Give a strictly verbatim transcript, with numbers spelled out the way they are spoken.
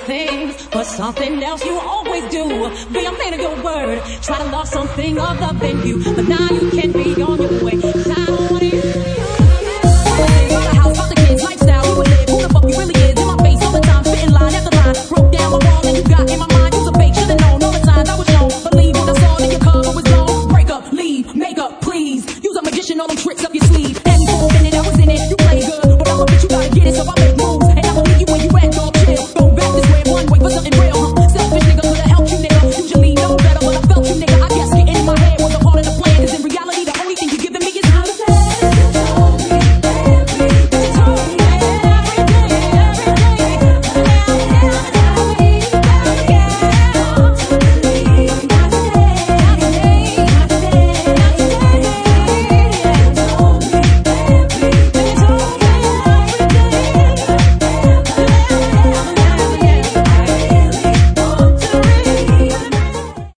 things, but something else you always do. Be a man of your word, try to love something other than you, but now you can't